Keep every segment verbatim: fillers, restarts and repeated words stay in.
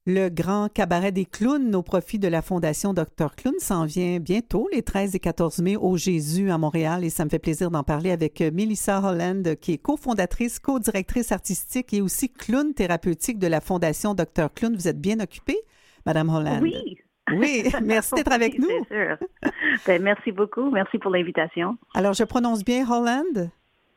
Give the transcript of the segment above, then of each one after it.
Le grand cabaret des clowns au profit de la Fondation docteur Clown s'en vient bientôt, les treize et quatorze mai, au Jésus à Montréal. Et ça me fait plaisir d'en parler avec Melissa Holland, qui est cofondatrice, co-directrice artistique et aussi clown thérapeutique de la Fondation docteur Clown. Vous êtes bien occupée, Madame Holland? Oui. Oui, merci d'être avec oui, nous. C'est sûr. Ben, merci beaucoup. Merci pour l'invitation. Alors, je prononce bien Holland?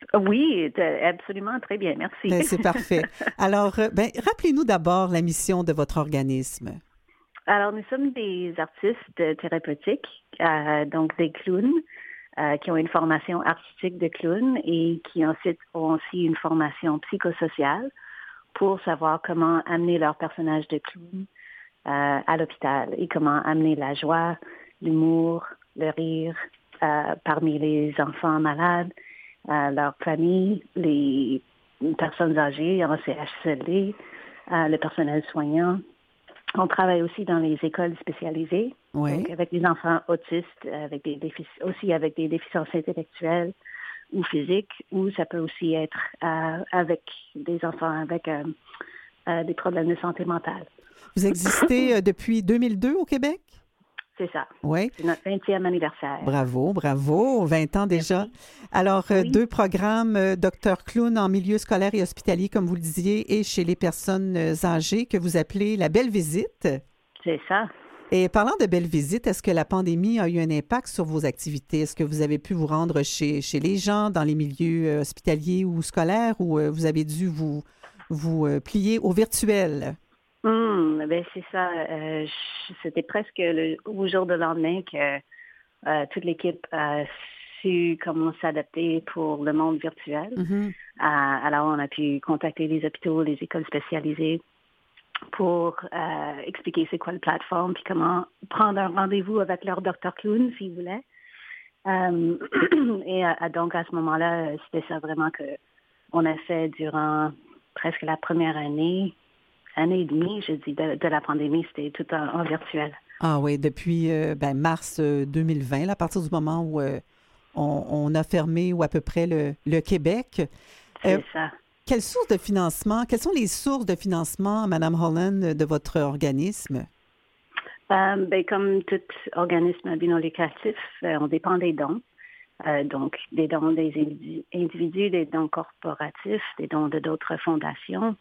Oui, absolument, très bien, merci. Ben, c'est parfait. Alors, ben, rappelez-nous d'abord la mission de votre organisme. Alors, nous sommes des artistes thérapeutiques, euh, donc des clowns, euh, qui ont une formation artistique de clown et qui ensuite ont aussi une formation psychosociale pour savoir comment amener leur personnage de clown euh, à l'hôpital et comment amener la joie, l'humour, le rire euh, parmi les enfants malades, Euh, leur famille, les personnes âgées en C H C L D, euh, le personnel soignant. On travaille aussi dans les écoles spécialisées, oui. donc avec des enfants autistes, avec des défic- aussi avec des déficiences intellectuelles ou physiques, ou ça peut aussi être euh, avec des enfants avec euh, euh, des problèmes de santé mentale. Vous existez euh, depuis deux mille deux au Québec? C'est ça. Oui. C'est notre vingtième anniversaire. Bravo, bravo. vingt ans déjà. Merci. Alors, Oui. euh, deux programmes, euh, docteur Clown en milieu scolaire et hospitalier, comme vous le disiez, et chez les personnes âgées que vous appelez la Belle Visite. C'est ça. Et parlant de Belle Visite, est-ce que la pandémie a eu un impact sur vos activités? Est-ce que vous avez pu vous rendre chez, chez les gens, dans les milieux hospitaliers ou scolaires, ou euh, vous avez dû vous, vous euh, plier au virtuel? Hum, ben c'est ça. Euh, je- c'était presque le, au jour de lendemain que euh, toute l'équipe a su comment s'adapter pour le monde virtuel. Mm-hmm. Euh, alors, on a pu contacter les hôpitaux, les écoles spécialisées pour euh, expliquer c'est quoi la plateforme puis comment prendre un rendez-vous avec leur docteur Clown s'ils voulaient. Euh, et euh, donc, à ce moment-là, c'était ça vraiment que on a fait durant presque la première année. Année et demie, je dis, de, de la pandémie, c'était tout en, en virtuel. Ah oui, depuis euh, ben, mars euh, deux mille vingt, là, à partir du moment où euh, on, on a fermé ou à peu près le, le Québec. C'est Euh, ça. Quelles sources de financement, quelles sont les sources de financement, Madame Holland, de votre organisme? Euh, ben, comme tout organisme à but non lucratif, euh, on dépend des dons. Euh, donc, des dons des individus, individus, des dons corporatifs, des dons de d'autres fondations.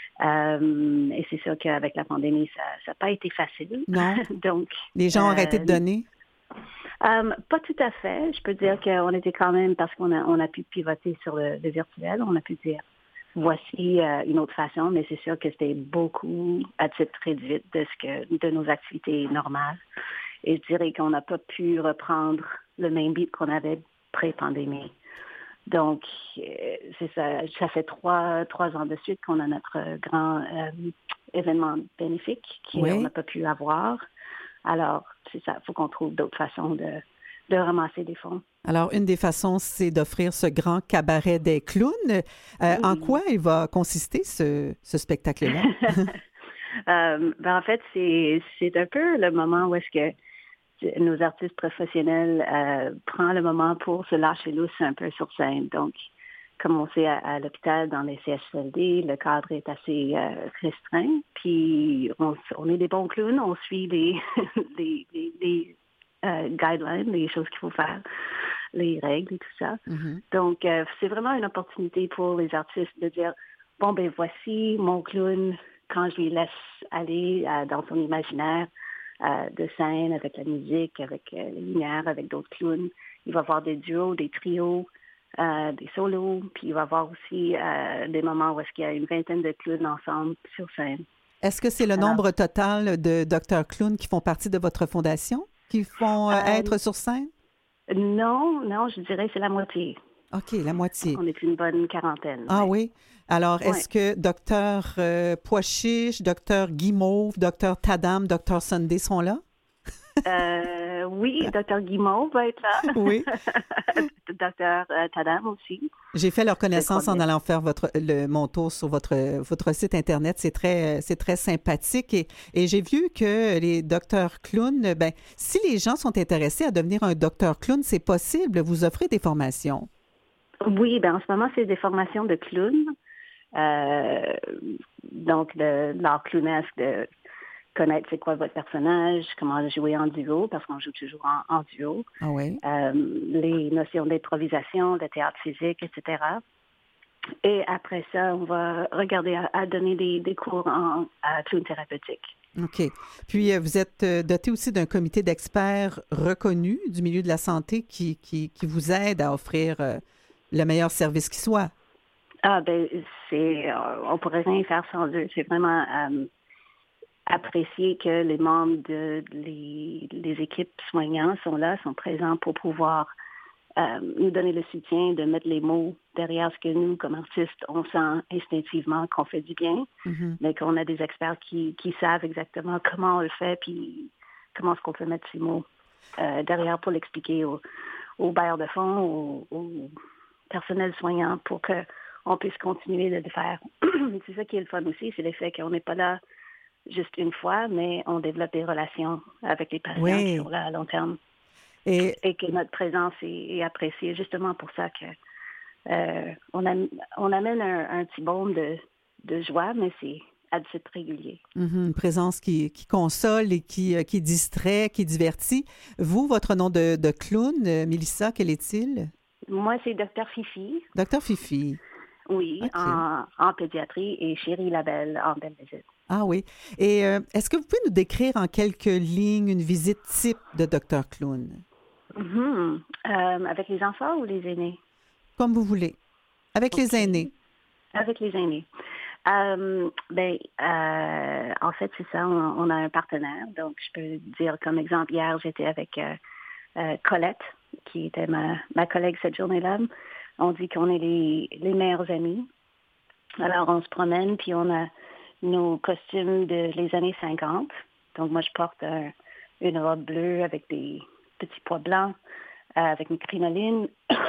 Euh, et c'est sûr qu'avec la pandémie, ça n'a pas été facile. Non. Donc, les gens ont euh, arrêté de donner? Euh, pas tout à fait. Je peux dire qu'on était quand même, parce qu'on a, on a pu pivoter sur le, le virtuel, on a pu dire, voici euh, une autre façon, mais c'est sûr que c'était beaucoup à titre réduit de, ce que, de nos activités normales. Et je dirais qu'on n'a pas pu reprendre le même beat qu'on avait pré-pandémie. Donc, euh, c'est ça. Ça fait trois, trois ans de suite qu'on a notre grand euh, événement bénéfique qu'on Oui. n'a pas pu avoir. Alors, c'est ça. Il faut qu'on trouve d'autres façons de, de ramasser des fonds. Alors, une des façons, c'est d'offrir ce grand cabaret des clowns. Euh, Oui. En quoi il va consister, ce, ce spectacle-là? euh, ben, en fait, c'est, c'est un peu le moment où est-ce que nos artistes professionnels euh, prennent le moment pour se lâcher lousse un peu sur scène. Donc, comme on sait à, à l'hôpital, dans les C H C L D, le cadre est assez euh, restreint. Puis, on, on est des bons clowns, on suit les, les, les, les euh, guidelines, les choses qu'il faut faire, les règles et tout ça. Mm-hmm. Donc, euh, c'est vraiment une opportunité pour les artistes de dire, bon, ben voici mon clown, quand je lui laisse aller euh, dans son imaginaire, Euh, de scène, avec la musique, avec euh, les lumières, avec d'autres clowns. Il va y avoir des duos, des trios, euh, des solos, puis il va y avoir aussi euh, des moments où est-ce qu'il y a une vingtaine de clowns ensemble sur scène. Est-ce que c'est le Alors, nombre total de docteurs clowns qui font partie de votre fondation, qui font euh, euh, être sur scène? Non, non, je dirais que c'est la moitié. OK, la moitié. On est une bonne quarantaine. Ah ouais. oui? Alors, est-ce Ouais. que docteur euh, Pois-Chiche, docteur Guimauve, docteur Tadam, docteur Sunday sont là? Euh, oui, docteur Guimauve va être là. Oui. docteur euh, Tadam aussi. J'ai fait leur connaissance en bien. allant faire votre, le, mon tour sur votre, votre site Internet. C'est très, c'est très sympathique. Et, et j'ai vu que les docteurs clowns, ben, si les gens sont intéressés à devenir un docteur clown, c'est possible. Vous offrez des formations. Oui, ben en ce moment, c'est des formations de clowns. Euh, donc, de, de l'art clownesque, de connaître c'est quoi votre personnage, comment jouer en duo, parce qu'on joue toujours en, en duo. Ah oui. Euh, les notions d'improvisation, de théâtre physique, et cetera. Et après ça, on va regarder à, à donner des, des cours en à clown thérapeutique. OK. Puis, euh, vous êtes euh, doté aussi d'un comité d'experts reconnus du milieu de la santé qui, qui, qui vous aide à offrir euh, le meilleur service qui soit. Ah, ben, c'est, euh, on pourrait rien faire sans eux. C'est vraiment euh, apprécier que les membres de les, les équipes soignantes sont là, sont présents pour pouvoir euh, nous donner le soutien, de mettre les mots derrière ce que nous, comme artistes, on sent instinctivement qu'on fait du bien, Mm-hmm. mais qu'on a des experts qui, qui savent exactement comment on le fait, puis comment est-ce qu'on peut mettre ces mots euh, derrière pour l'expliquer aux, aux bailleurs de fonds, aux, aux personnels soignants, pour que on puisse continuer de le faire. C'est ça qui est le fun aussi, c'est le fait qu'on n'est pas là juste une fois, mais on développe des relations avec les patients Oui. qui sont là à long terme. Et, Et que notre présence est, est appréciée justement pour ça que euh, on, am, on amène un, un petit baume de, de joie, mais c'est à titre régulier. mm-hmm, une présence qui, qui console et qui, euh, qui distrait, qui divertit. Vous, votre nom de, de clown, euh, Mélissa, quel est-il? Moi, c'est Docteur Fifi. Docteur Fifi. Oui, OK. en, en pédiatrie, et Chérie Labelle en belle visite. Ah oui. Et euh, est-ce que vous pouvez nous décrire en quelques lignes une visite type de Docteur Clown? Mm-hmm. Euh, avec les enfants ou les aînés? Comme vous voulez. Avec Okay. les aînés. Avec les aînés. Euh, ben, euh, en fait, c'est ça, on, on a un partenaire. Donc, je peux dire comme exemple, hier, j'étais avec euh, euh, Colette, qui était ma, ma collègue cette journée-là. On dit qu'on est les, les meilleurs amis. Alors, on se promène, puis on a nos costumes de les années cinquante. Donc, moi, je porte un, une robe bleue avec des petits pois blancs, euh, avec une crinoline.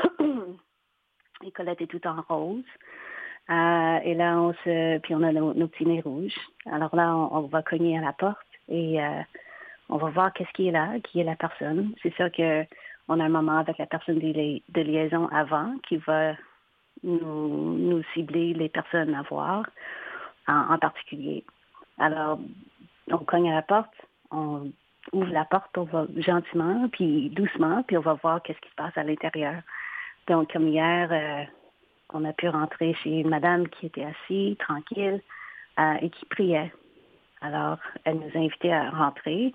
Et Colette est tout en rose. Euh, et là, on se, puis on a nos, nos petits nez rouges. Alors là, on, on va cogner à la porte et euh, on va voir qu'est-ce qui est là, qui est la personne. C'est sûr que on a un moment avec la personne de, li- de liaison avant qui va nous, nous cibler les personnes à voir en, en particulier. Alors, on cogne à la porte, on ouvre la porte, on va gentiment, puis doucement, puis on va voir qu'est-ce qui se passe à l'intérieur. Donc, comme hier, euh, on a pu rentrer chez une madame qui était assise, tranquille, euh, et qui priait. Alors, elle nous a invités à rentrer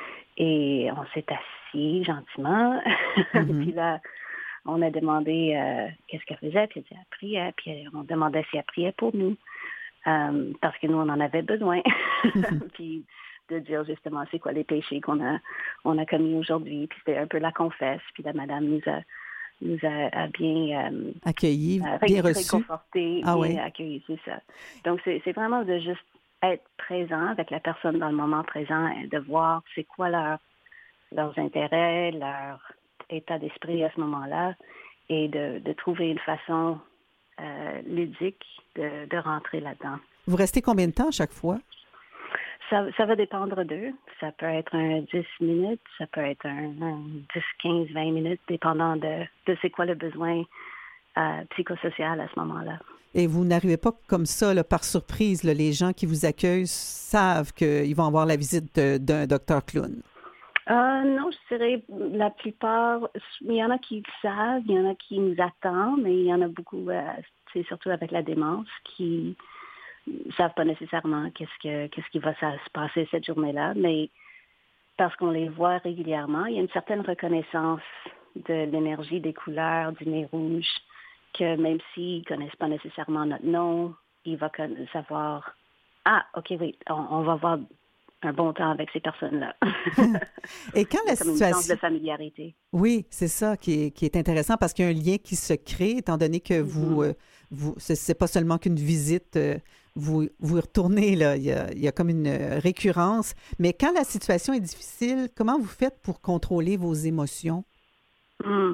et on s'est assis gentiment. Mm-hmm. Puis là, on a demandé euh, qu'est-ce qu'elle faisait, puis elle dit, elle priait, puis on demandait si elle priait pour nous, euh, parce que nous, on en avait besoin. Mm-hmm. Puis de dire justement c'est quoi les péchés qu'on a, on a commis aujourd'hui. Puis c'était un peu la confesse, puis la madame nous a nous a, a bien euh, accueillis, euh, bien reçus. Réconfortés, ah, bien oui. accueillis, c'est ça. Donc, c'est, c'est vraiment de juste être présent avec la personne dans le moment présent et de voir c'est quoi leur, leurs intérêts, leur état d'esprit à ce moment-là et de, de trouver une façon euh, ludique de, de rentrer là-dedans. Vous restez combien de temps à chaque fois? Ça, ça va dépendre d'eux. Ça peut être un dix minutes, ça peut être un, un dix, quinze, vingt minutes, dépendant de, de c'est quoi le besoin euh, psychosocial à ce moment-là. Et vous n'arrivez pas comme ça, là, par surprise. Là, les gens qui vous accueillent savent qu'ils vont avoir la visite de, d'un docteur clown. Euh, non, je dirais la plupart, il y en a qui savent, il y en a qui nous attendent, mais il y en a beaucoup, euh, c'est surtout avec la démence, qui ne savent pas nécessairement qu'est-ce que qu'est-ce qui va se passer cette journée-là, mais parce qu'on les voit régulièrement, il y a une certaine reconnaissance de l'énergie, des couleurs, du nez rouge, que même s'ils ne connaissent pas nécessairement notre nom, ils vont savoir, ah, OK, oui, on, on va voir un bon temps avec ces personnes-là. Et quand la comme situation... une sens de familiarité. Oui, c'est ça qui est, qui est intéressant parce qu'il y a un lien qui se crée, étant donné que vous, mm-hmm. euh, vous c'est, c'est pas seulement qu'une visite, euh, vous, vous retournez, là, il y, a, il y a comme une récurrence. Mais quand la situation est difficile, comment vous faites pour contrôler vos émotions? Mm.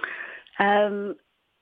Euh,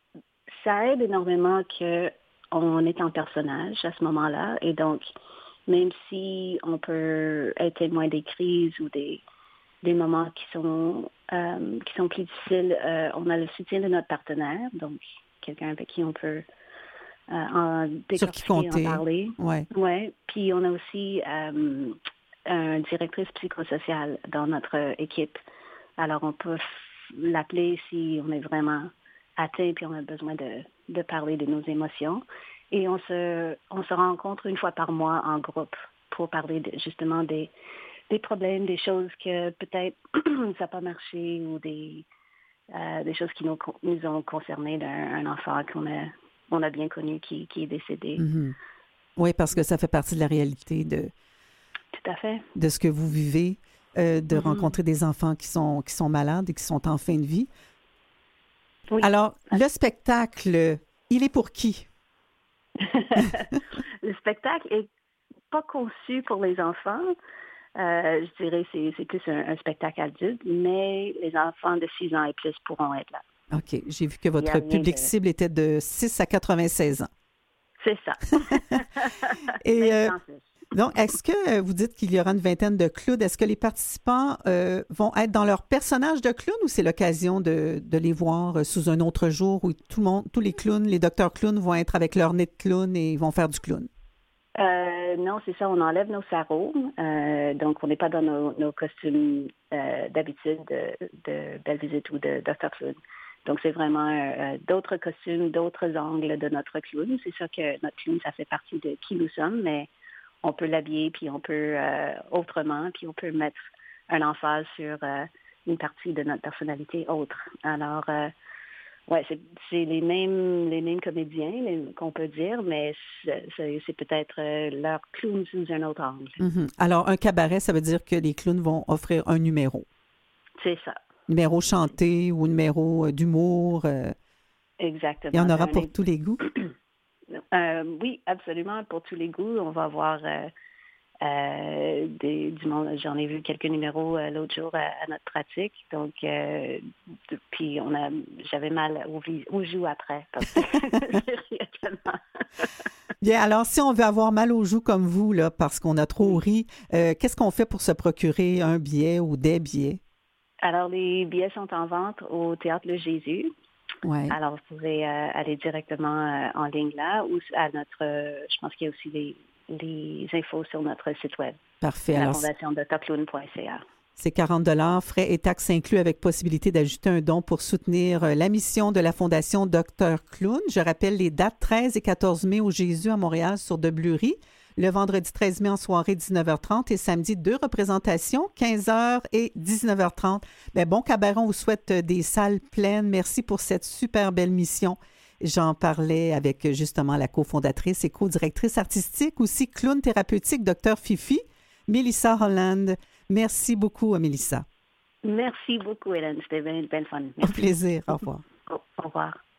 ça aide énormément qu'on est en personnage à ce moment-là. Et donc, même si on peut être témoin des crises ou des, des moments qui sont, euh, qui sont plus difficiles, euh, on a le soutien de notre partenaire, donc quelqu'un avec qui on peut euh, en décortiquer, en parler. Ouais. Ouais. Puis on a aussi euh, un directrice psychosociale dans notre équipe. Alors, on peut l'appeler si on est vraiment atteint puis on a besoin de, de parler de nos émotions. Et on se, on se rencontre une fois par mois en groupe pour parler de, justement des, des problèmes, des choses que peut-être ça n'a pas marché ou des, euh, des choses qui nous, nous ont concernés d'un un enfant qu'on a, on a bien connu qui, qui est décédé. Mm-hmm. Oui, parce que ça fait partie de la réalité de, Tout à fait. de ce que vous vivez, euh, de mm-hmm. rencontrer des enfants qui sont, qui sont malades et qui sont en fin de vie. Oui. Alors, le spectacle, il est pour qui? Le spectacle est pas conçu pour les enfants. Euh, je dirais que c'est, c'est plus un, un spectacle adulte, mais les enfants de six ans et plus pourront être là. OK. J'ai vu que votre public de... cible était de six à quatre-vingt-seize ans. C'est ça. Et euh, donc, est-ce que vous dites qu'il y aura une vingtaine de clowns? Est-ce que les participants euh, vont être dans leur personnage de clown ou c'est l'occasion de, de les voir sous un autre jour où tout le monde, tous les clowns, les docteurs clowns vont être avec leur nez de clown et vont faire du clown? Euh, non, c'est ça, on enlève nos sarraux. Euh, donc, on n'est pas dans nos, nos costumes euh, d'habitude de, de Belle Visite ou de docteur Clown. Donc, c'est vraiment euh, d'autres costumes, d'autres angles de notre clown. C'est sûr que notre clown, ça fait partie de qui nous sommes, mais on peut l'habiller, puis on peut euh, autrement, puis on peut mettre un emphase sur euh, une partie de notre personnalité autre. Alors, euh, ouais, c'est, c'est les mêmes les mêmes comédiens les, qu'on peut dire, mais c'est, c'est, c'est peut-être euh, leur clown sous un autre angle. Mm-hmm. Alors, un cabaret, ça veut dire que les clowns vont offrir un numéro. C'est ça. Numéro chanté ou numéro euh, d'humour. Euh, Exactement. Il y en aura pour tous les goûts? Euh, oui, absolument, pour tous les goûts. On va avoir euh, euh, des, du monde. J'en ai vu quelques numéros euh, l'autre jour à, à notre pratique. Donc, euh, puis on a, j'avais mal au, au joue après parce que j'ai ri tellement. Bien, alors, si on veut avoir mal aux joues comme vous, là, parce qu'on a trop ri, euh, qu'est-ce qu'on fait pour se procurer un billet ou des billets? Alors, les billets sont en vente au Théâtre Le Jésus. Ouais. Alors, vous pouvez euh, aller directement euh, en ligne là ou à notre, euh, je pense qu'il y a aussi les, les infos sur notre site web. Parfait. La Alors, fondation docteur clown point c a. C'est quarante dollars, frais et taxes inclus avec possibilité d'ajouter un don pour soutenir la mission de la Fondation docteur Clown. Je rappelle les dates treize et quatorze mai au Jésus à Montréal sur de Bleury. Le vendredi treize mai en soirée dix-neuf heures trente et samedi deux représentations, quinze heures et dix-neuf heures trente. Bien, bon cabaret, on vous souhaite des salles pleines. Merci pour cette super belle mission. J'en parlais avec justement la cofondatrice et co-directrice artistique, aussi clown thérapeutique, docteur Fifi, Mélissa Holland. Merci beaucoup, Mélissa. Merci beaucoup, Hélène. C'était bien, bien fun. Merci. Au plaisir. Au revoir. Au, au revoir.